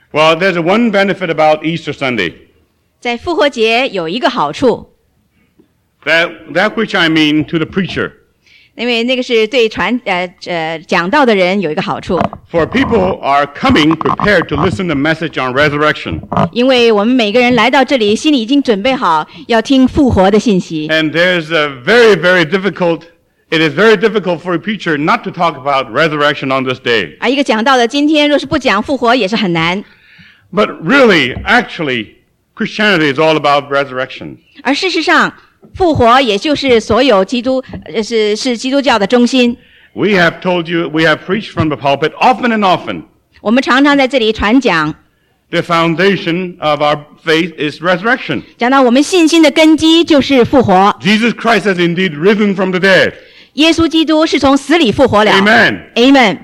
Well, there's one benefit about Easter Sunday. 在复活节有一个好处， That which I mean to the preacher. 因为那个是对讲道的人有一个好处。 For people are coming prepared to listen to the message on resurrection. 因为我们每个人来到这里，心里已经准备好要听复活的信息。 And there's it is very difficult for a preacher not to talk about resurrection on this day. 而一个讲道的今天若是不讲复活也是很难。 But really, actually, Christianity is all about resurrection. 而事实上，复活也就是所有是基督教的中心。 We have preached from the pulpit often and often. 我们常常在这里传讲， The foundation of our faith is resurrection. 讲到我们信心的根基就是复活。 Jesus Christ has indeed risen from the dead. 耶稣基督是从死里复活了。 Amen. Amen.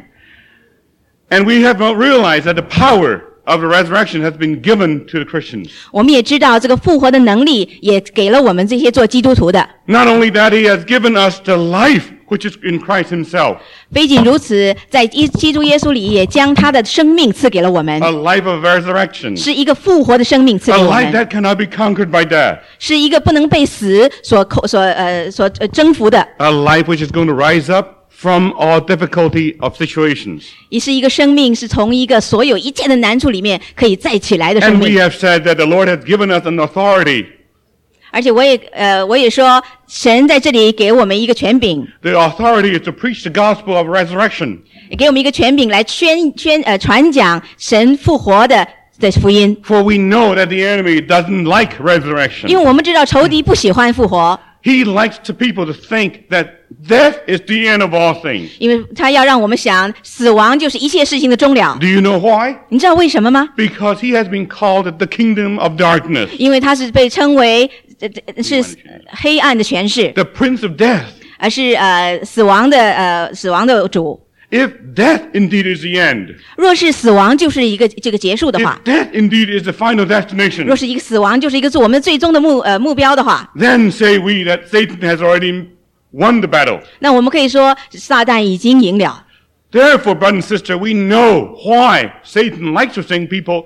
And we have realized that the power of the resurrection has been given to the Christians. 我们也知道这个复活的能力也给了我们这些做基督徒的。 Not only that, He has given us the life which is in Christ Himself. 非仅如此，在基督耶稣里也将他的生命赐给了我们， A life of resurrection. 是一个复活的生命赐 A 给我 life 们， that cannot be conquered by death. 是一个不能被死所征服的， A life which is going to rise up from all difficulty of situations. 也是一个生命是从一个所有一切的难处里面可以再起来的生 And we 命。 have said that the Lord has given us an authority. 而且我也说，神在这里给我们一个权柄， The authority is to preach the gospel of resurrection. 也给我们一个权柄来传讲神复活的福音。 For we know that the enemy doesn't like resurrection. 因为我们知道仇敌不喜欢复活， He likes the people to think that death is the end of all things. 因为他要让我们想，死亡就是一切事情的终了。 Do you know why? 你知道为什么吗？ Because he has been called the kingdom of darkness, 因为他是被称为是黑暗的权势， the prince of death. 而是死亡的主。 If death indeed is the end, 若是死亡就是这个结束的话， if death indeed is the final destination, 若是一个死亡就是一个我们最终的目标的话， then say we that Satan has already won the battle. 那我们可以说撒旦已经赢了。 Therefore, brother and sister, we know why Satan likes to think people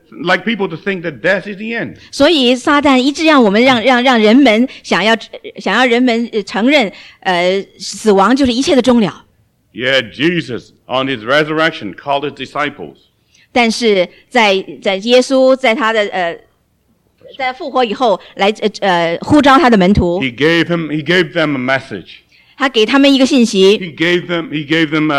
to think that death is the end. 所以撒旦一直让我们让人们想要人们承认死亡就是一切的终了。 Yeah, Jesus on his resurrection called his disciples. 但是在耶稣在他的在复活以后来呼召他的门徒， He gave them a message. 他给他们一个信息， He gave them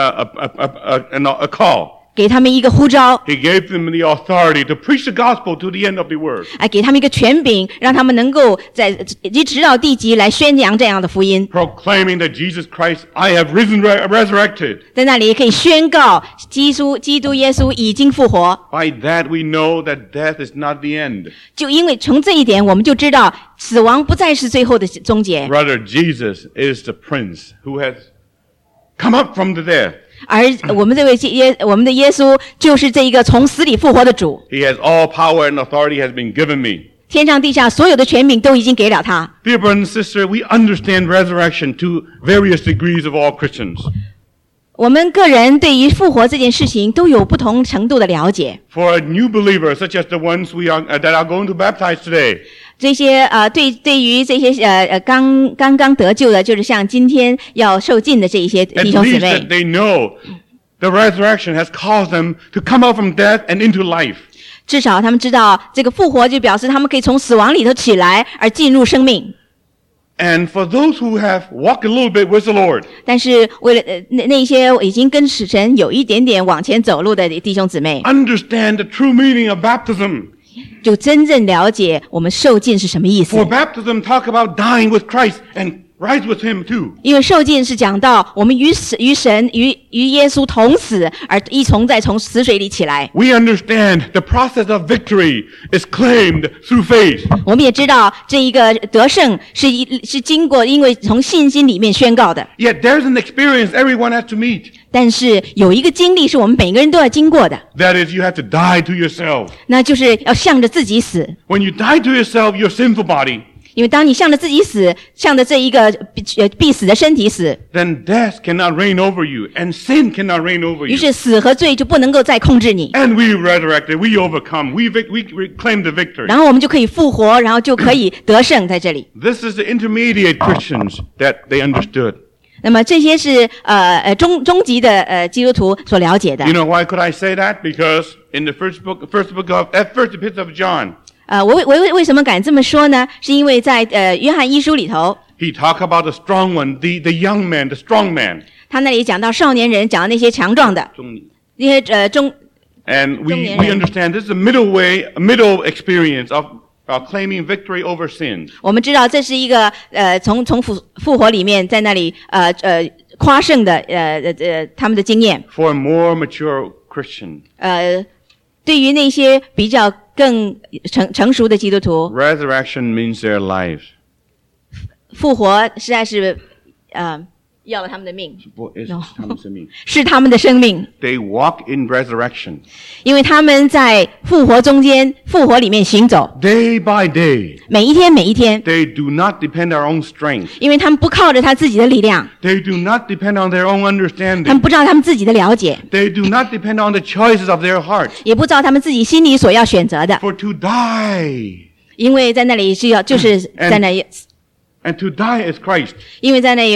a call. 给他们一个呼召， He gave them the authority to preach the gospel to the end of the world. 给他们一个权柄，让他们能够一直到地极来宣扬这样的福音， Proclaiming that Jesus Christ, I have resurrected. 在那里可以宣告基督耶稣已经复活。 By that we know that death is not the end. 就因为从这一点，我们就知道死亡不再是最后的终结， Brother, Jesus is the prince who has come up from the dead. 而我们的耶稣就是这一个从死里复活的主。 He has all power and authority has been given me. 天上地下所有的权柄都已经给了他。 Dear brother and sister, we understand resurrection to various degrees of all Christians. 我们个人对于复活这件事情都有不同程度的了解。 For a new believer, such as the ones that are going to baptize today, 这些对于这些刚刚得救的，就是像今天要受浸的这一些 at 弟兄姊 least 妹 that，they know the resurrection has caused them to come out from death and into life. 至少他们知道这个复活就表示他们可以从死亡里头起来，而进入生命。 And for those who have walked a little bit with the Lord, 但是为了那些已经跟神有一点点往前走路的弟兄姊妹， understand the true meaning of baptism. 就真正了解我们受浸是什么意思 For。baptism talk about dying with Christ and rise with him too. 因为受浸是讲到我们与耶稣同死，而一同再从死水里起来。 We understand the process of victory is claimed through faith. 我们也知道这一个得胜是经过因为从信心里面宣告的。 Yet there's an experience everyone has to meet. 但是有一个经历是我们每个人都要经过的， That is, you have to die to yourself. 那就是要向着自己死。 When you die to yourself, your sinful body, 因为当你向着自己死，向着这一个必死的身体死， then death cannot reign over you, and sin cannot reign over 于 you. 是死和罪就不能够再控制你。 And we resurrected, we overcome, we claim the victory. 然后我们就可以复活，然后就可以得胜在这里。 This is the intermediate Christians that they understood. 那么这些是中级的基督徒所了解的。 You know why could I say that? Because in the first epistle of John, 我为什么敢这么说呢？是因为在约翰一书里头， he talked about the strong one, the young man, the strong man. 他那里讲到少年人，讲到那些强壮的，那些 And we understand this is a middle experience of claiming victory over sin. 我们知道这是一个从复活里面在那里夸胜的他们的经验。 For a more mature Christian, 对于那些比较更成熟的基督徒， resurrection means their lives. 复活实在是要了他们的命， No. 是他们的生命。 They walk in resurrection. 因为他们在复活中间，复活里面行走， Day by day. 每一天每一天， They do not depend on their own strength. 因为他们不靠着他自己的力量， They do not depend on their own 他们 understanding. 不知道他们自己的了解， They do not depend on the choices of their heart. 也不知道他们自己心里所要选择的， For to die, 因为在那里是要就是在那里， and to die is Christ. 因为在那里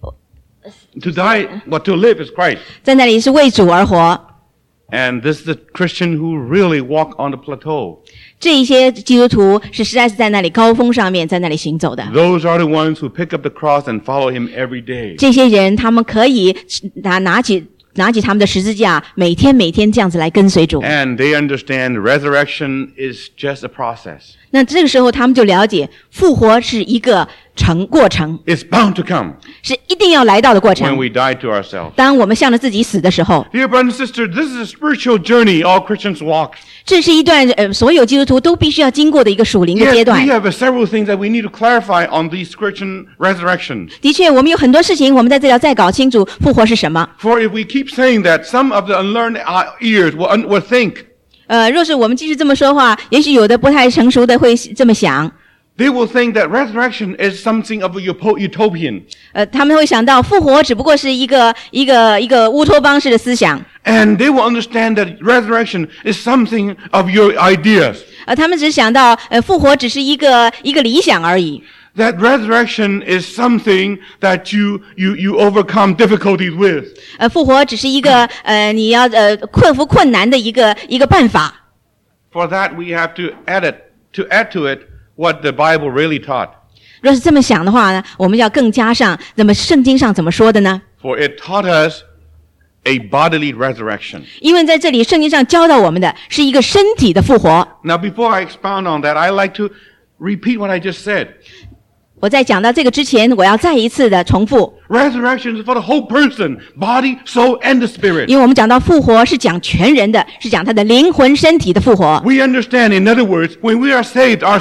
To die, but to live is Christ. 在那里是为主而活。 And this is the Christian who really walk on the plateau. 这一些基督徒是实在是在那里高峰上面，在那里行走的。 Those are the ones who pick up the cross and follow him every day. 这些人他们可以拿起他们的十字架，每天这样子来跟随主。 And they understand resurrection is just a process. 那这个时候他们就了解，复活是一个过程， It's bound to come 是一定要来到的过 when 程。 we die to ourselves. 当我们向着自己死的时候， Dear brothers and sisters, this is a spiritual journey all Christians walk. 这是一段所有基督徒都必须要经过的一个属灵的阶 Yes, 段 we。have several things that we need to clarify on these Christian resurrections. 的确，我们有很多事情，我们在这里要再搞清楚复活是什么。 For if we keep saying that, some of the unlearned ears will think. 若是我们继续这么说话，也许有的不太成熟的会这么想。 They will think that resurrection is something of a utopian. 他们会想到复活只不过是一个乌托邦式的思想。 And they will understand that resurrection is something of your ideas. 他们只想到复活只是一个理想而已。 That resurrection is something that you overcome difficulties with. 复活只是一个你要克服困难的一个办法。 For that we have to add to it what the Bible really taught. 若是这么想的话呢，我们要更加上，那么圣经上怎么说的呢？ For it taught us a bodily resurrection. 因为在这里圣经上教导我们的是一个身体的复活。 Now before I expound on that, I like to repeat what I just said. 我在讲到这个之前，我要再一次的重复。 Resurrection is for the whole person, body, soul, and the spirit. 因为我们讲到复活是讲全人的，是讲他的灵魂身体的复活。 We understand, in other words, when we are saved, our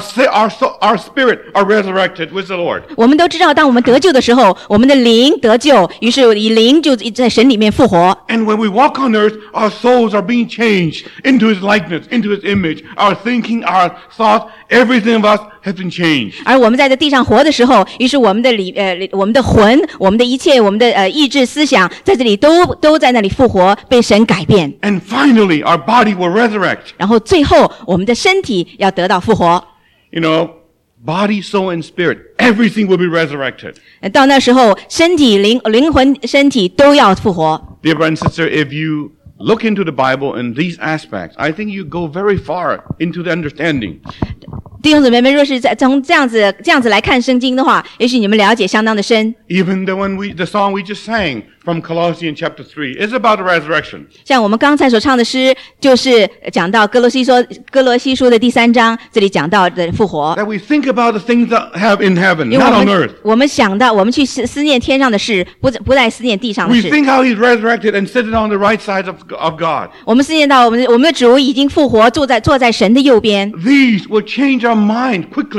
spirit are resurrected with the Lord. 我们都知道，当我们得救的时候，我们的灵得救，于是以灵就在神里面复活。 And when we walk on earth, our souls are being changed into His likeness, into His image. Our thinking, our thoughts, everything of us has been changed. 而我们在这地上活的时候，于是我们的我们的魂，我们的一切，我们的意志思想，在这里都在那里复活，被神改变。 And finally, our body will resurrect. 然后最后，我们的身体要得到复活。 You know, body, soul, and spirit, everything will be resurrected. 到那时候，身体、灵魂、身体都要复活。 Dear brother and sister, if you look into the Bible in these aspects, I think you go very far into the understanding. 弟兄姊妹们，若是从这样子来看圣经的话，也许你们了解相当的深。 Even the song we just sang from Colossians chapter 3 is about the resurrection. 像我们刚才所唱的诗，就是讲到哥罗西书的第3章，这里讲到的复活。 That we think about the things that have in heaven, 因为 not on earth. 我们想到，我们去思念天上的事，不再思念地上的 We 事。 think how He's resurrected and sitting on the right side of God. 我们思念到我们的主已经复活，坐在神的右边。 These will change our mind quickly.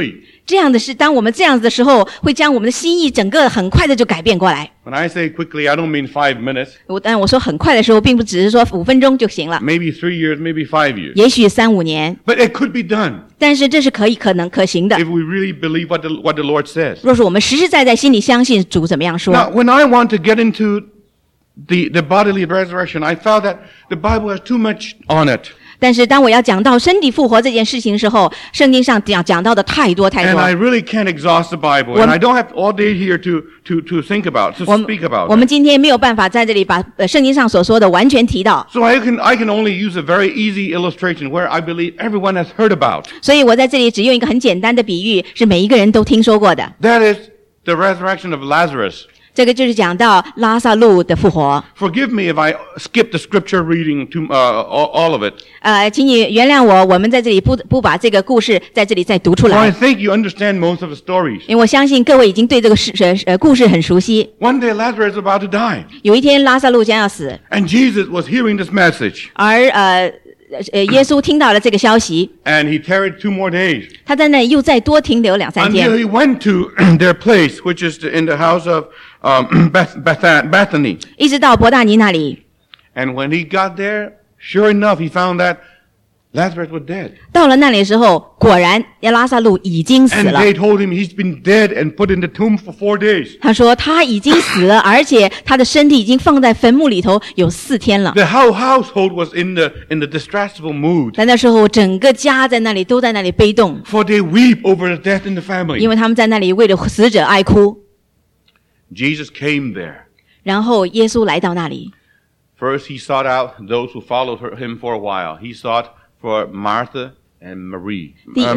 这样的是，当我们这样子的时候，会将我们的心意整个很快的就改变过来。 When I say quickly, I don't mean 5 minutes. 但我说很快的时候，并不只是说5分钟就行了， Maybe 3 years, maybe 5 years. 也许3-5年， But it could be done 但是这是可行的。 if we really believe what the Lord says. 若是我们实实在在心里相信主怎么样说。 Now, when I want to get into the bodily resurrection, I found that the Bible has too much on it. 但是当我要讲到身体复活这件事情的时候，圣经上讲到的太多。 And I really can't exhaust the Bible. And I don't have all day here to think about, to speak about. 我们今天没有办法在这里把圣经上所说的完全提到。 So I can only use a very easy illustration where I believe everyone has heard about. 所以我在这里只用一个很简单的比喻，是每一个人都听说过的。 That is the resurrection of Lazarus. 这个就是讲到拉萨路的复活。 Forgive me if I skip the scripture reading to all of it. 请你原谅我，我们在这里不把这个故事在这里再读出 So I 来， think you understand most of the stories. 因为我相信各位已经对这个故事很熟悉。 One day Lazarus is about to die. 有一天拉萨路将要死， And Jesus was hearing this message. 而耶稣听到了这个消息， And he tarried 2 more days. 他在那里又再多停留2-3 Until 天， he went to their place, which is in the house of Bethany. 一直到伯大尼那里。 And when he got there, sure enough, he found that Lazarus was dead. 到了那里的时候，果然拉萨路已经死 And 了。 they told him he's been dead and put in the tomb for 4 days. 他说他已经死了，而且他的身体已经放在坟墓里头有4天了。 The whole household was in the distressful mood. 在那时候，整个家在那里都在那里悲动， For they weep over the death in the 因 family. 为他们在那里为了死者哀哭。 Jesus came there. 然后耶稣来到那里， First, he sought out those who followed him for a while. He sought for Martha and Mary.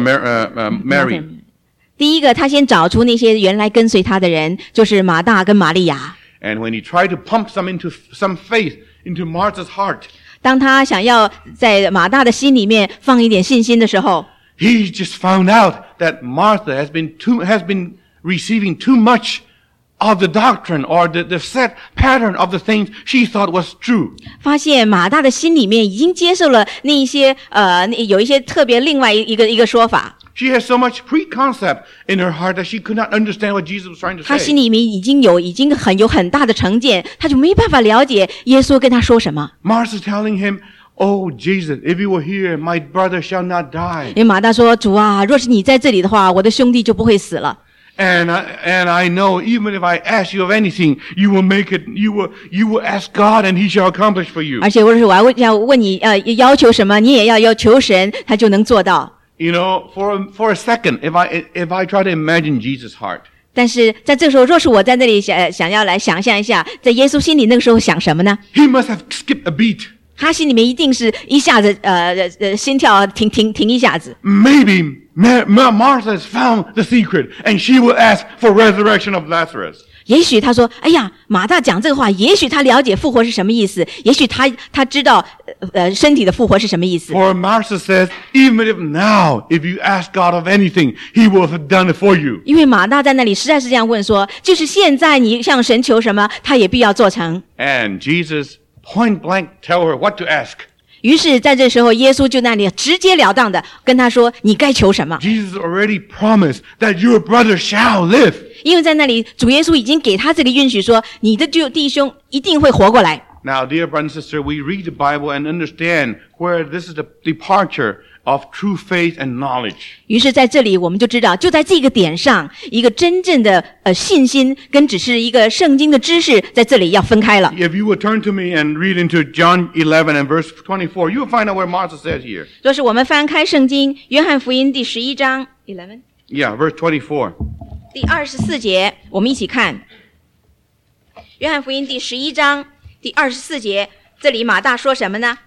Mary. 第一个他先找出那些原来跟随他的人，就是马大跟玛利亚。 And when he tried to pump some faith into Martha's heart, 当他想要在马大的心里面放一点信心的时候， he just found out that Martha has been receiving too much of the doctrine or the set pattern of the things she thought was true. 发现马大的心里面已经接受了那一些有一些特别另外一个说法。 She has so much preconcept in her heart that she could not understand what Jesus was trying to 他心 say. 里面已经有很大的成见，他就没办法了解耶稣跟他说什么。 Martha's telling him, "Oh, Jesus, if you were here, my brother shall not die." 因为马大说：“主啊，若是你在这里的话，我的兄弟就不会死了。 And I know even if I ask you of anything, you will make it. You will ask God, and He shall accomplish for you. 而且我要问你要求什么，你也要求神，他就能做到。 You know, for a second, if I try to imagine Jesus' heart, 但是在这个时候，若是我在那里想要来想象一下，在耶稣心里那个时候想什么呢？ He must have skipped a beat. 他心里面一定是一下子心跳停一下子。 Maybe Martha has found the secret, and she will ask for resurrection of Lazarus. 也许他说：“哎呀，马大讲这个话，也许他了解复活是什么意思，也许他知道身体的复活是什么意思。” For Martha says, even if now, if you ask God of anything, He will have done it for you. 因为马大在那里实在是这样问说：“就是现在你向神求什么，他也必要做成。” And Jesus point blank tell her what to ask. 于是在这时候，耶稣就那里直截了当的跟他说：“你该求什么？” Jesus already promised that your brother shall live. 因为在那里，主耶稣已经给他这个允许说，你的弟兄一定会活过来。 Now, dear brother and sister, we read the Bible and understand where this is the departure of true faith and knowledge. 于是在这里，我们就知道，就在这个点上，一个真正的信心跟只是一个圣经的知识，在这里要分开了。 If you would turn to me and read into John 11 and verse 24, you will find out where Martha says here. 若是我们翻开圣经，约翰福音第11章 11 Yeah, verse 24. 第24节，我们一起看。约翰福音第11章第24节，这里马大说什么呢？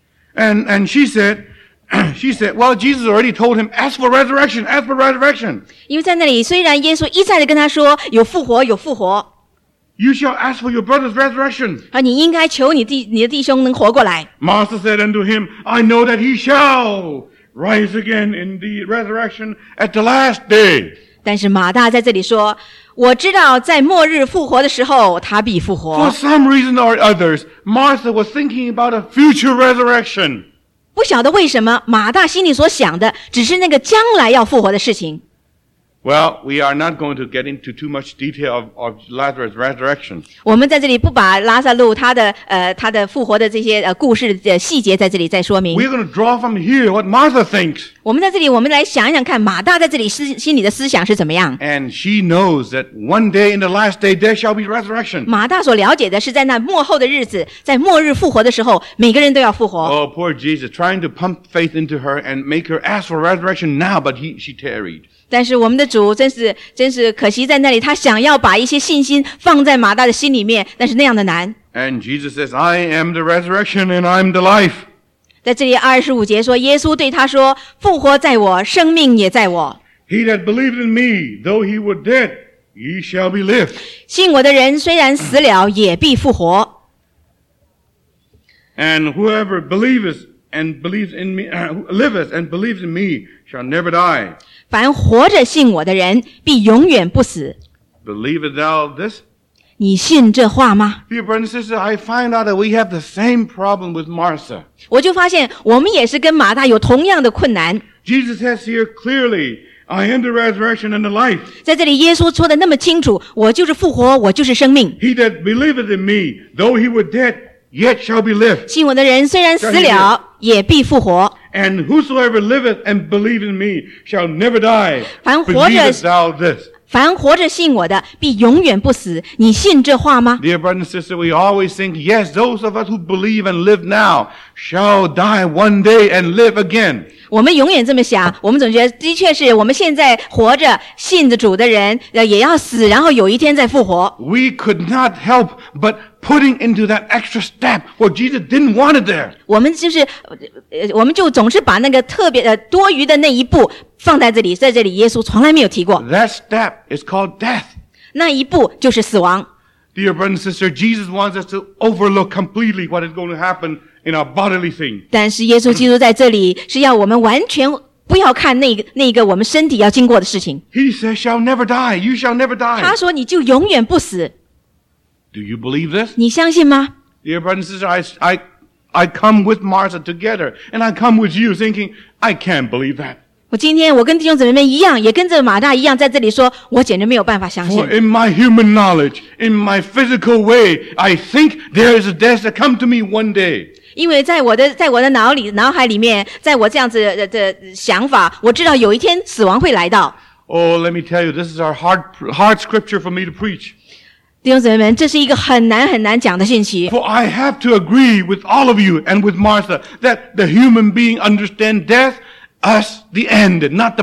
And she said, well, Jesus already told him, ask for resurrection, ask for resurrection. 因为在那里，虽然耶稣一再的跟他说有复活，有复活， You shall ask for your brother's resurrection. 你应该求你的弟兄能活过来。 Martha said unto him, I know that he shall rise again in the resurrection at the last day. 但是马大在这里说，我知道在末日复活的时候，他必复 For 活。 some reason or others, Martha was thinking about a future resurrection. 不晓得为什么马大心里所想的只是那个将来要复活的事情。 Well, we are not going to get into too much detail of Lazarus' resurrection. 我们在这里不把拉萨路他的复活的这些故事的细节在这里再说明。 We're going to draw from here what Martha thinks. 我们在这里，我们来想一想看，马大在这里心里的思想是怎么样。 And she knows that one day in the last day there shall be resurrection. 马大所了解的是，在那末后的日子，在末日复活的时候，每个人都要复活。 Oh, poor Jesus, trying to pump faith into her and make her ask for resurrection now, but she tarried. 但是我们的主真是可惜在那里，他想要把一些信心放在马大的心里面，但是那样的难。 And Jesus says, I am the resurrection and I'm the life. 在这里25节说，耶稣对他说：“复活在我，生命也在我。 He that believed in me, though he were dead, ye shall be lived. 信我的人虽然死了，也必复活。 And whoever believeth and believes in me, liveth and believes in me, shall never die. 凡活着信我的人，必永远不死。 Believest thou this? 你信这话吗？” Dear brothers and sisters, I find out that we have the same problem with Martha. 我就发现，我们也是跟马大有同样的困难。 Jesus says here clearly, I am the resurrection and the life. 在这里，耶稣说的那么清楚，我就是复活，我就是生命。 He that believeth in me, though he were dead, yet shall be lived. 信我的人虽然死了，也必复活。 And whosoever liveth and believeth in me shall never die. 凡活着 Believest thou this? 凡活着信我的，必永远不死。你信这话吗？ Dear brother and sister, we always think, yes, those of us who believe and live now shall die one day and live again. 我们永远这么想，我们总觉得的确是我们现在活着信着主的人，也要死，然后有一天再复活。 We could not help but putting into that extra step what Jesus didn't want it there. 我们就总是把那个特别多余的那一步放在这里，在这里耶稣从来没有提过。 That step is called death. 那一步就是死亡。 Dear brother and sister, Jesus wants us to overlook completely what is going to happen in our bodily thing. 但是耶稣基督在这里是要我们完全不要看那个我们身体要经过的事情。 He says, shall never die. You shall never 他 die. 说你就永远不死， Do you believe this? 你相信吗？ Dear brother and sister, I come with Martha together, and I come with you thinking, I can't believe that. 我今天我跟弟兄姊妹们一样，也跟着马大一样，在这里说，我简直没有办法相信。 For in my human knowledge, in my physical way, I think there is a death that come to me one day. 因为在我的脑海里面，在我这样子的想法，我知道有一天死亡会来到。 Oh, let me tell you, this is our hard scripture for me to preach. 弟兄姊妹们，这是一个很难讲的信息。 For I have to agree with all of you and with Martha that the human being understand death as the end, not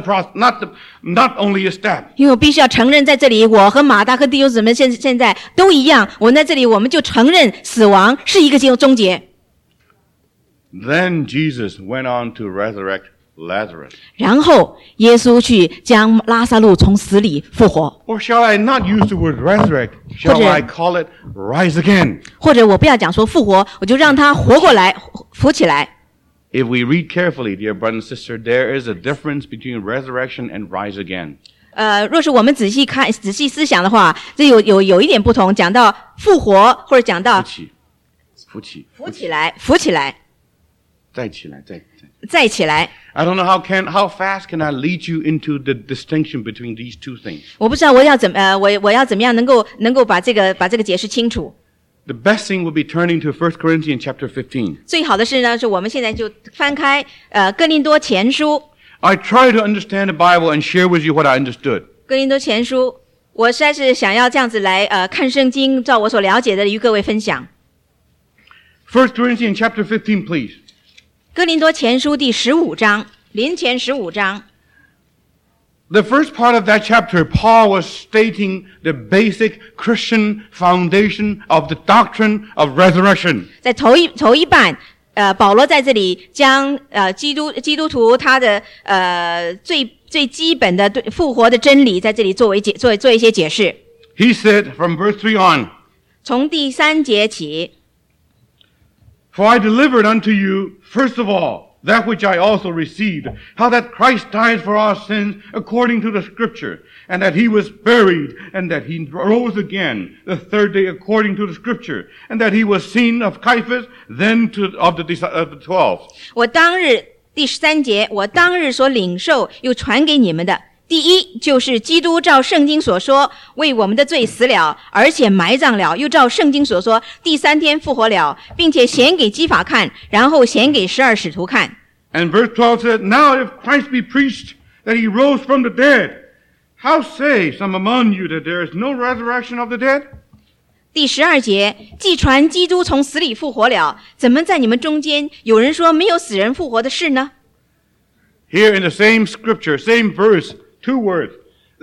only a step. 因为我必须要承认，在这里我和马大和弟兄姊妹现在都一样，我在这里我们就承认死亡是一个终结。 Then Jesus went on to resurrect Lazarus. 然后耶稣去将拉撒路从死里复活， Or shall I not use the word resurrect? Shall I call it rise again? 或者我不要讲说复活，我就让他活过来，浮起来。 If we read carefully, dear brother and sister, there is a difference between resurrection and rise again. 若是我们仔细思想的话，这有一点不同。讲到复活，或者讲到浮起来，再起来。 I don't know how fast can I lead you into the distinction between these two things. 我不知道我要怎么样能够把这个解释清楚。 The best thing would be turning to 1 Corinthians chapter 15. 最好的是呢，是我们现在就翻开哥林多前书。 I try to understand the Bible and share with you what I understood. 哥林多前书，我实在是想要这样子来看圣经，照我所了解的与各位分享。 1 Corinthians chapter 15, please. 哥林多前书第15章，林前15章。 The first part of that chapter, Paul was stating the basic Christian foundation of the doctrine of resurrection. 在头一半，保罗在这里将基督徒他的最基本的对复活的真理，在这里做一些解释。 He said from verse 3 on, 从第3节起。 For I delivered unto you, first of all, that which I also received, how that Christ died for our sins according to the Scripture, and that he was buried, and that he rose again the third day according to the Scripture, and that he was seen of Cephas, then of the 12. 我当日第13节，我当日所领受又传给你们的， 第一，就是基督照圣经所说为我们的罪死了，而且埋葬了，又照圣经所说第3天复活了，并且显给基法看，然后显给12使徒看。 And verse 12 said, Now if Christ be preached that he rose from the dead, how say some among you that there is no resurrection of the dead? 第12节，既传基督从死里复活了，怎么在你们中间有人说没有死人复活的事呢？ Here in the same scripture, same verse, 2 words,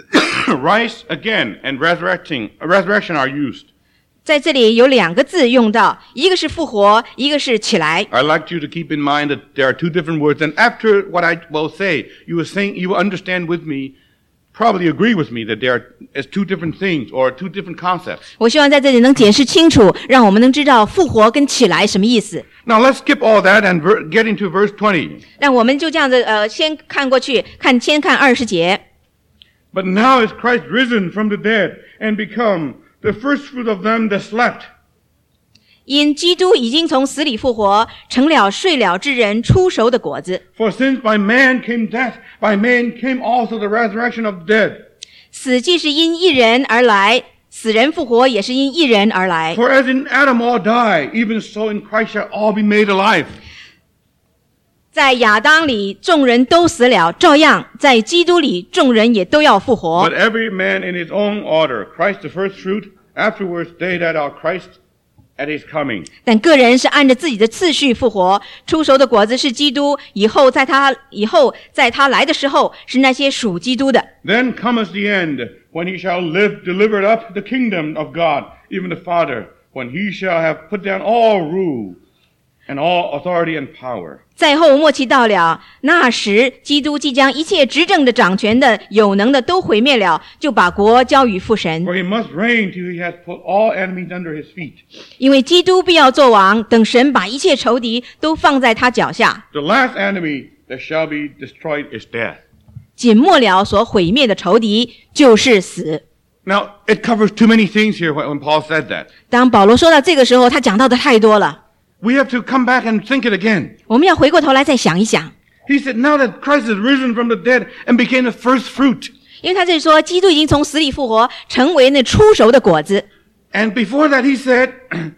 rise again and resurrection are used. 在这里有2个字用到，一个是复活，一个是起来。 I'd like you to keep in mind that there are 2 different words, and after what I will say, you will understand with me, probably agree with me that there is 2 different things or 2 different concepts. 我希望在这里能解释清楚，让我们能知道复活跟起来什么意思。 Now let's skip all that and get into verse 20. 让我们就这样子先看过去，先看20节。 But now is Christ risen from the dead and become the first fruit of them that slept. 因基督已经从死里复活，成了睡了之人初熟的果子。 For since by man came death, by man came also the resurrection of the dead. 死既是因一人而来，死人复活也是因一人而来。 For as in Adam all die, even so in Christ shall all be made alive. 在亚当里众人都死了，照样在基督里众人也都要复活。 But every man in his own order, Christ the first fruit, afterwards they that are Christ at his coming. 但个人是按着自己的次序复活，初熟的果子是基督，以后在他来的时候是那些属基督的。 Then cometh the end, when he shall live delivered up the kingdom of God, even the Father, when he shall have put down all rule and all authority and power. 在后末期到了，那时基督即将一切执政的、掌权的、有能的都毁灭了，就把国交与父神。 For he must reign till he has put all enemies under his feet. 因为基督必要做王，等神把一切仇敌都放在他脚下。 The last enemy that shall be destroyed is death. 仅末了所毁灭的仇敌就是死。 Now, it covers too many things here when Paul said that. 当保罗说到这个时候，他讲到的太多了， We have to come back and think it again. 我们要回过头来再想一想。 He said, now that Christ is risen from the dead and became the first fruit. 因为他这里说，基督已经从死里复活，成为那初熟的果子。 And before that, he said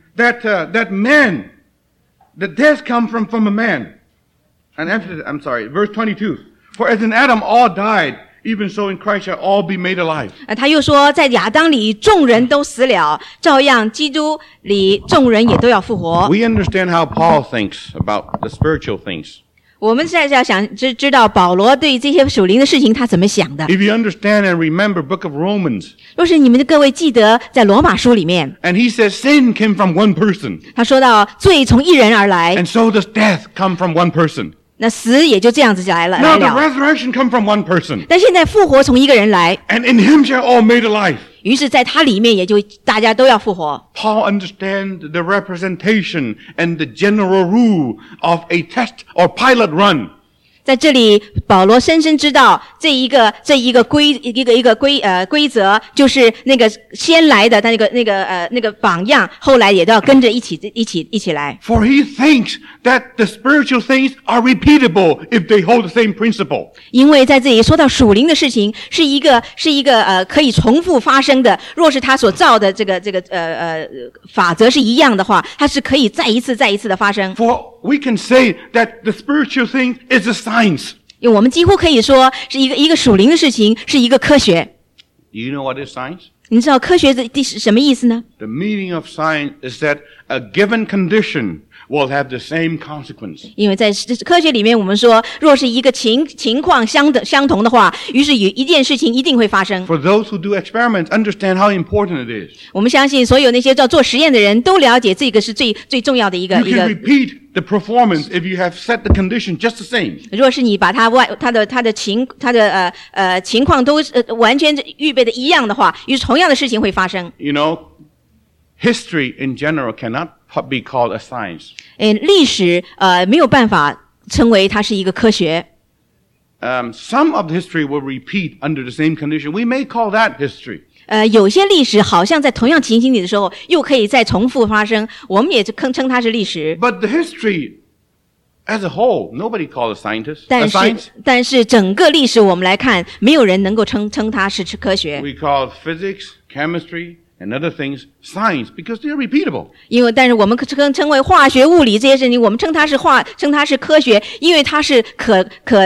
that man, the death come from a man. And after, verse 22. For as in Adam all died, even so in Christ shall all be made alive. 他又说，在亚当里众人都死了，照样基督里众人也都要复活。 We understand how Paul thinks about the spiritual things. 我们现在要想知道保罗对这些属灵的事情他怎么想的。 If you understand and remember book of Romans, 若是你们的各位记得，在罗马书里面， and he says sin came from one person, 他说到罪从一人而来， and so does death come from one person. 那死也就这样子来 Now the 了。 resurrection come from one person, 但现在复活从一个人来， and in him shall all made alive. 于是在他里面也就大家都要复活。 Paul understands the representation and the general rule of a test or pilot run. 在这里，保罗深深知道这一个规则，就是那个先来的那个榜样，后来也都要跟着一起来。 For he thinks that the spiritual things are repeatable if they hold the same principle. 因为在这里说到属灵的事情，是一个可以重复发生的。若是他所造的这个法则是一样的话，它是可以再一次的发生。 For we can say that the spiritual thing is a science. 因为我们几乎可以说是一个属灵的事情，是一个科学。 Do you know what is science? 你知道科学的是什么意思呢？ The meaning of science is that a given condition will have the same consequence. 因为在科学里面，我们说，若是一个情况相同的话，于是有一件事情一定会发生。 For those who do experiments, understand how important it is. 我们相信所有那些做实验的人都了解这个是最重要的一个。 You can repeat the performance if you have set the condition just the same. 若是你把他的情况都完全预备的一样的话，于是同样的事情会发生。 You know, history in general cannot be called a science. 历史没有办法称为它是一个科学。 Some of the history will repeat under the same condition. We may call that history. 有些历史好像在同样情形里的时候，又可以再重复发生，我们也称它是历史。 But the history As a whole, nobody calls it scientists. 但是整个历史我们来看，没有人能够称它是科学。 We call physics, chemistry, and other ththings science because they are repeatable. 但是我们称为化学、物理这些事情，我们称它是科学，因为它是可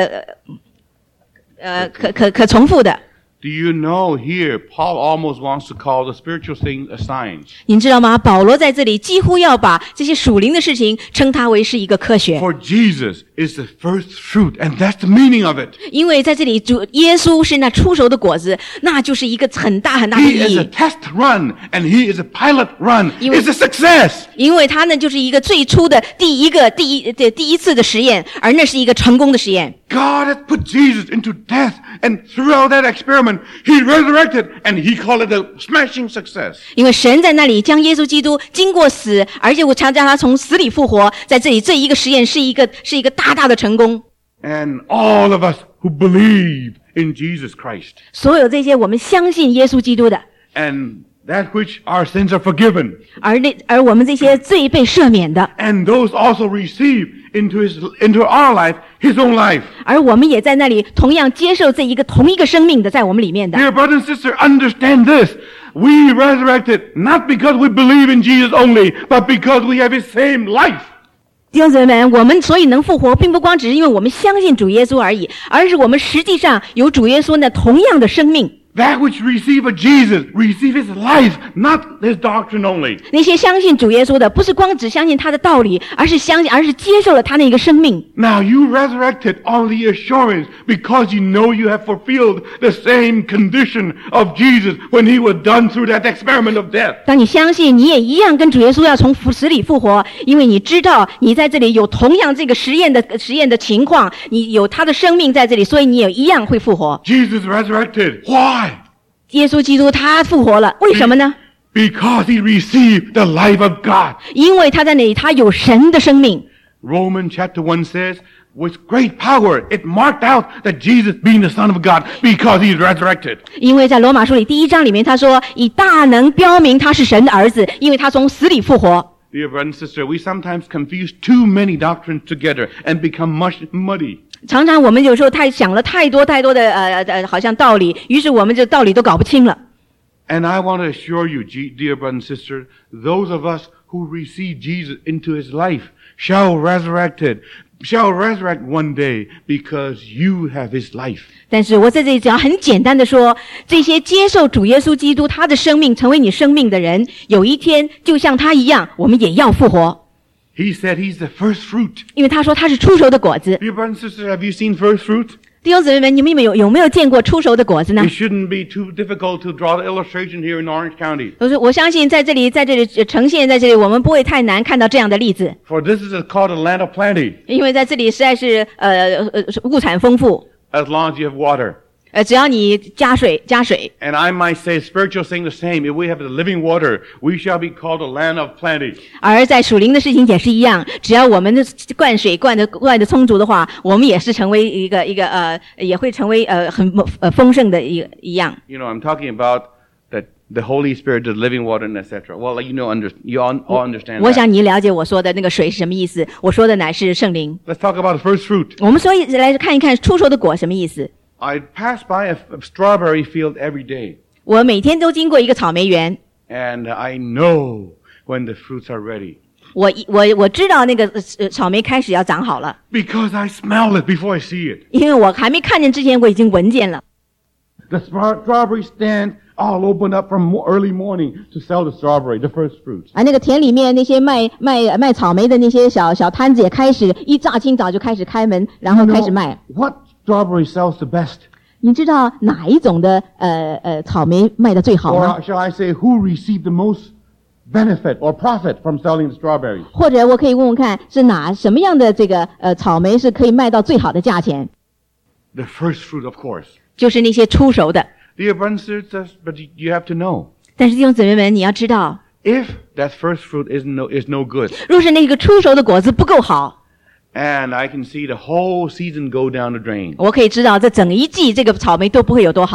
重复的。 Do you know here Paul almost wants to call the spiritual things a science? 您知道吗？保罗在这里几乎要把这些属灵的事情称它为是一个科学。 For Jesus is the first fruit, and that's the meaning of it. 因为在这里耶稣是那出熟的果子，那就是一个很大很大的意义。 He is a test run, and he is a pilot run. It's a success. 因为他呢就是一个最初的第一次的实验，而那是一个成功的实验。 God has put Jesus into death, and throughout that experiment, he resurrected, and he called it a smashing success. 因为神在那里将耶稣基督经过死，而且我常将他从死里复活，在这里这一个实验是一个大大的成功。 And all of us who believe in Jesus Christ. 所有这些我们相信耶稣基督的。 And that which our sins are forgiven. 而我们这些罪被赦免的。 And those also receive into our life his own life. 而我们也在那里同样接受这同一个生命的在我们里面的。 Dear brother and sister, understand this. We resurrected not because we believe in Jesus only, but because we have his same life. 弟兄姊妹们，我们所以能复活，并不光只是因为我们相信主耶稣而已，而是我们实际上有主耶稣那同样的生命。 That which receive a Jesus, receive his life, not his doctrine only. 那些相信主耶稣的，不是光只相信他的道理，而是接受了他那个生命。 Now you resurrected on the assurance because you know you have fulfilled the same condition of Jesus when he was done through that experiment of death. 当你相信，你也一样跟主耶稣要从死里复活，因为你知道你在这里有同样这个实验的情况，你有他的生命在这里，所以你也一样会复活。 Jesus resurrected. Why? 耶稣基督他复活了，为什么呢？ Because he received the life of God. 因为他在那里，他有神的生命。 Romans chapter 1 says, with great power, it marked out that Jesus being the Son of God because he is resurrected. 因为在罗马书里第1章里面他说，以大能标明他是神的儿子，因为他从死里复活。 Dear brother and sister, we sometimes confuse too many doctrines together and become muddy. 常常我们有时候想了太多的好像道理，于是我们这道理都搞不清了。 And I want to assure you, dear brother and sister, those of us who receive Jesus into his life shall resurrect one day because you have his life. 但是我在这里只要很简单的说，这些接受主耶稣基督他的生命成为你生命的人，有一天就像他一样，我们也要复活。 He said he's the first fruit. 因为他说他是出熟的果子。 Dear brother and sister, have you seen first fruit? 弟兄姊妹们，你们有没有见过出熟的果子呢？ It shouldn't be too difficult to draw the illustration here in Orange County. 我相信在这里呈现在这里，我们不会太难看到这样的例子。 For this is called a land of plenty. 因为在这里实在是物产丰富。 As long as you have water. 只要你加水。 And I might say spiritual thing the same. If we have the living water, we shall be called a land of plenty. 而在属灵的事情也是一样，只要我们的灌水灌的充足的话，我们也是成为一个也会成为很丰盛的一样。 You know, I'm talking about the Holy Spirit, the living water, and etc. Well, you all understand. 我想你了解我说的那个水是什么意思。我说的乃是圣灵。 Let's talk about the first fruit. 我们所以来看一看出熟的果什么意思。 I pass by a strawberry field every day. 我每天都经过一个草莓园。 And I know when the fruits are ready. 我知道那个草莓开始要长好了。 Because I smell it before I see it. 因为我还没看见之前，我已经闻见了。 The strawberry stand all open up from early morning to sell the strawberry, the first fruits. 那个田里面那些卖草莓的那些小摊子也开始一大清早就开始开门，然后开始卖。 What strawberry sells the best? 你知道哪一种的草莓卖得最好吗？ Or shall I say who received the most benefit or profit from selling the strawberry? 或者我可以问问看，是什么样的这个草莓是可以卖到最好的价钱？ The first fruit, of course. 就是那些出熟的。 Dear brothers and sisters, but you have to know. 但是弟兄姊妹们，你要知道， If that first fruit is no good. 若是那个出熟的果子不够好。 And I can see the whole season go down the drain. 我可以知道这整一季这个草莓都不会有多好。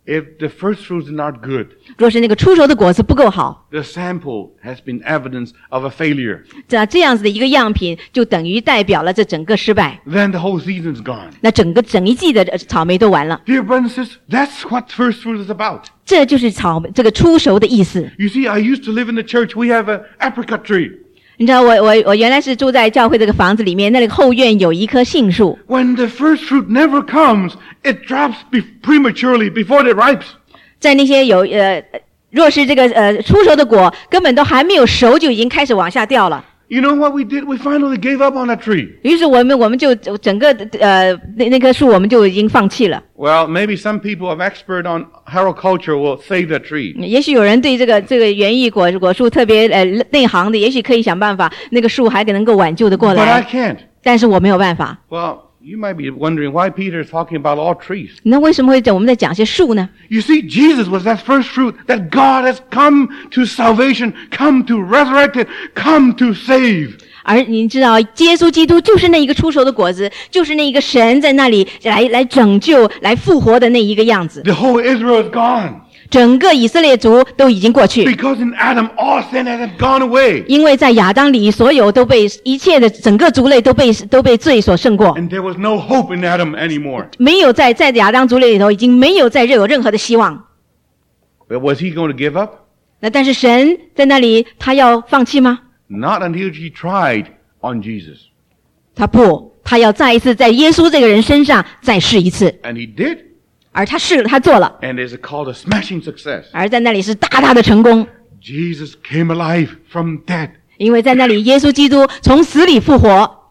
If the first fruits are not good, 若是那个出熟的果子不够好， the sample has been evidence of a failure. 这样子的一个样品，就等于代表了这整个失败。 Then the whole season's gone. 那整一季的草莓都完了。 Dear brothers and sisters, that's what first fruit is about. 这就是这个出熟的意思。 You see, I used to live in the church. We have an apricot tree. 你知道我原来是住在教会这个房子里面，那个后院有一棵杏树。 When the first fruit never comes, it drops prematurely before it ripes. 在那些若是这个出熟的果根本都还没有熟，就已经开始往下掉了。 You know what we did? We finally gave up on that tree. 于是我们就整个那棵树我们就已经放弃了。 Well, maybe some people of expert on horticulture will save that tree. 也许有人对这个园艺果树特别内行的，也许可以想办法，那个树还能够挽救得过 But I 来。 can't. 但是我没有办法。 Well, you might be wondering why Peter is talking about all trees. 那为什么我们在讲些树呢？ You see, Jesus was that first fruit that God has come to salvation, come to resurrect it, come to save. 而你知道，耶稣基督就是那一个出熟的果子，就是那一个神在那里来拯救、来复活的那一个样子。 The whole Israel is gone. 整个以色列族都已经过去， Because in Adam, all sin has gone away. 因为在亚当里，所有都被一切的整个族类都被罪所胜过， And there was no hope in Adam anymore. 没有在亚当族类里头已经没有有任何的希望。 But was he going to give up? 那但是神在那里，他要放弃吗？ Not until he tried on Jesus. 他要再一次在耶稣这个人身上再试一次， And he did. 而他试了，他做了， And it's called a smashing success. 而在那里是大的成功， Jesus came alive from dead. 因为在那里耶稣基督从死里复活，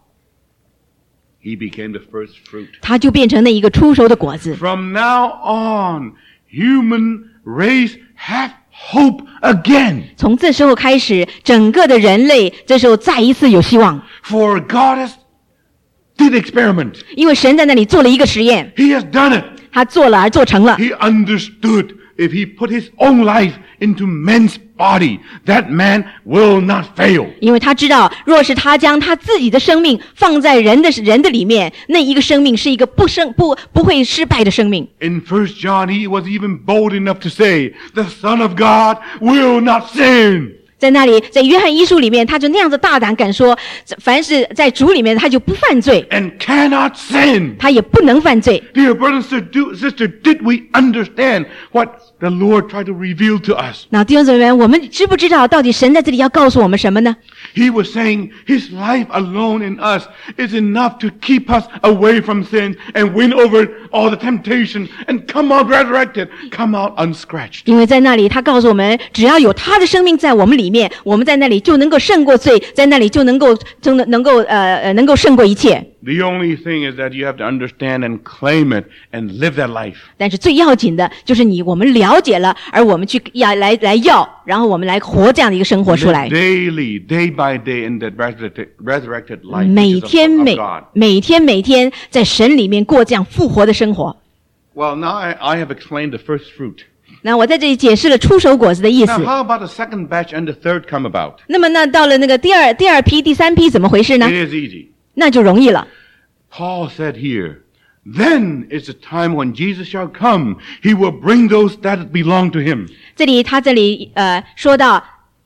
He became the first fruit. 他就变成那一个出熟的果子。 From now on, human race have hope again. 从这时候开始，整个的人类这时候再一次有希望， For God has did experiment. 因为神在那里做了一个实验， He has done it. 他做了而做成了。 He understood if he put his own life into man's body, that man will not fail. 因为他知道，若是他将他自己的生命放在人的里面，那一个生命是一个不会失败的生命。 In 1 John, he was even bold enough to say, the Son of God will not sin. 在那里，在约翰一书里面，他就那样子大胆敢说，凡是在主里面，他就不犯罪， And cannot sin. 他也不能犯罪。 Dear brother and sister, did we understand what the Lord tried to reveal to us? 那弟兄姊妹们，我们知不知道到底神在这里要告诉我们什么呢？ He was saying his life alone in us is enough to keep us away from sin and win over all the temptation and come out resurrected, come out unscratched. 因为在那里，他告诉我们，只要有他的生命在我们里面，我们在那里就能够胜过罪，在那里就能够胜过一切。 The only thing is that you have to understand and claim it and live that life. 但是最要紧的就是我们了解了，而我们去来要，然后我们来活这样的一个生活出来。 Live daily, day by day in that resurrected life. 每 which is 天 of God. 每天在神里面过这样复活的生活。 Well, now I have explained the first fruit. 那我在这里解释了出熟果子的意思 Now,。how about the second batch and the third come about? 那么到了那个第二批、第三批怎么回事呢？ It is easy. 那就容易了。 Paul said here, then is the time when Jesus shall come. He will bring those that belong to him. 他这里说到，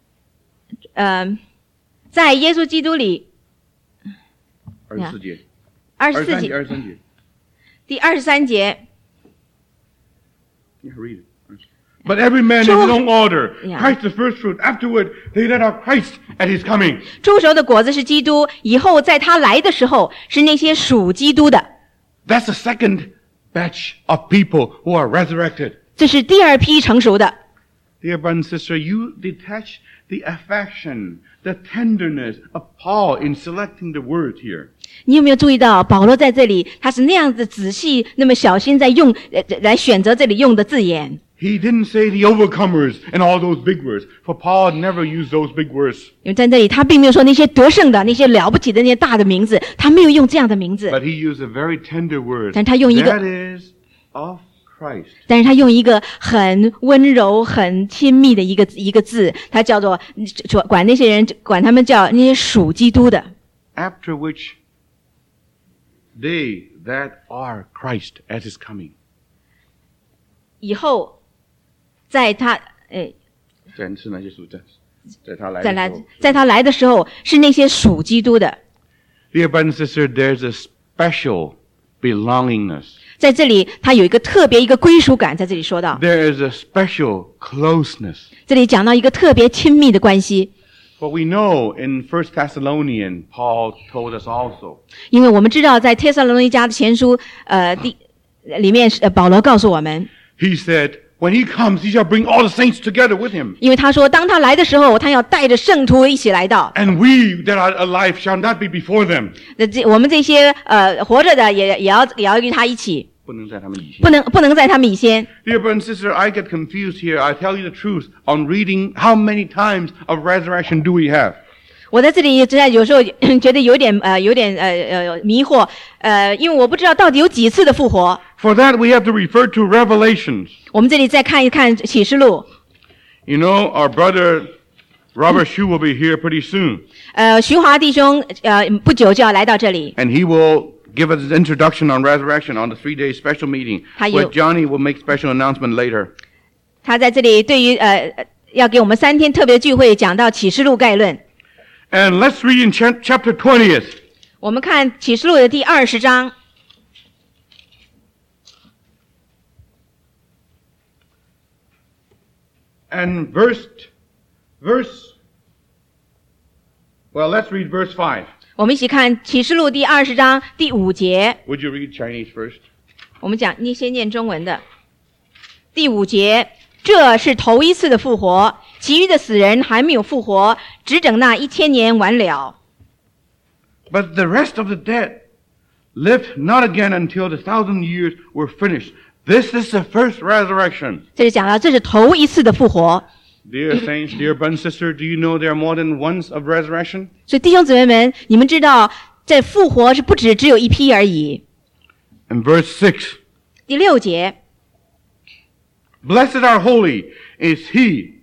在耶稣基督里 24节。 24节 23节。 第23节。 Yeah, read it. But every man in his own order. Yeah. Christ the first fruit. Afterward, they that are Christ at his coming. 出熟的果子是基督，以后在他来的时候是那些属基督的。 That's the second batch of people who are resurrected. 这是第二批成熟的。 Dear brother and sister, you detach the affection, the tenderness of Paul in selecting the words here. 你有没有注意到保罗在这里，他是那样子仔细、那么小心在用来选择这里用的字眼。 He didn't say the overcomers and all those big words, for Paul never used those big words. 因为在这里他并没有说那些得胜的、那些了不起的那些大的名字，他没有用这样的名字， But he used a very tender word. 但他用一个 That is of Christ. 但是他用一个很温柔、很亲密的一个字，他叫做管那些人，管他们叫那些属基督的。 After which they that are Christ at his coming. 以后，在他是那些属在他来再来的时候。 在他来的时候，是那些属基督的。 Dear brother and sister, there's a special belongingness. 在这里，他有一个特别一个归属感，在这里说到， There is a special closeness. 这里讲到一个特别亲密的关系。 But we know in 1 Thessalonians, Paul told us also. 因为我们知道，在帖撒罗尼迦的前书里面，保罗告诉我们， He said, when he comes, he shall bring all the saints together with him. 因为他说，当他来的时候，他要带着圣徒一起来到。 And we that are alive shall not be before them. 我们这些活着的也要与他一起， 不能在他们以前。 不能在他们以先。 Dear brother and sister, I get confused here. I tell you the truth. On reading, how many times of resurrection do we have? 我在这里有时候觉得有点迷惑，因为我不知道到底有几次的复活。 For that, we have to refer to Revelations. 我们这里再看一看启示录。 You know, our brother Robert Shu will be here pretty soon. 徐华弟兄不久就要来到这里， And he will give us an introduction on resurrection on the 3-day special meeting. 还有- Where Johnny will make special announcement later. 他在这里对于要给我们3天特别聚会讲到启示录概论。 And let's read in chapter 20th. 我们看启示录的第20章。 And well, let's read verse 5. 我们一起看启示录第20章第5节。 Would you read Chinese first? 我们你先念中文的。第5节，这是头一次的复活，其余的死人还没有复活，只等那1000年完了。 But the rest of the dead lived not again until the 1,000 years were finished. This is the first resurrection. 这里讲到，这是头一次的复活。 Dear saints, dear brother and sister, do you know there are more than once of resurrection? 所以弟兄姊妹们，你们知道，在复活是不只有一批而已。 In verse 6, 第6节， Blessed and holy is he